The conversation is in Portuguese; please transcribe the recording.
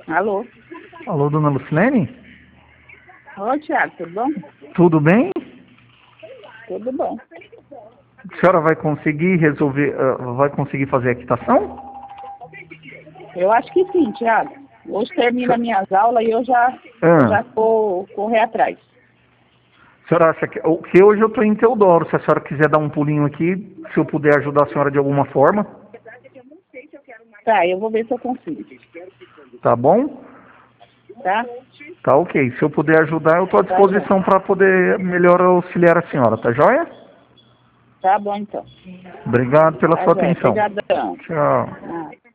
Alô? Alô, dona Lucilene? Oi, Thiago, tudo bom? Tudo bem? Tudo bom. A senhora vai conseguir resolver, vai conseguir fazer a quitação? Eu acho que sim, Thiago. Hoje termina minhas aulas e eu já vou correr atrás. A senhora acha que hoje eu estou em Teodoro, se a senhora quiser dar um pulinho aqui, se eu puder ajudar a senhora de alguma forma. Tá, eu vou ver se eu consigo. Tá bom? Tá? Tá ok. Se eu puder ajudar, eu estou à Tá bom. disposição para poder melhor auxiliar a senhora, tá joia? Tá bom, então. Obrigado pela Tá, sua joia. atenção. Obrigadão. Tchau. Ah.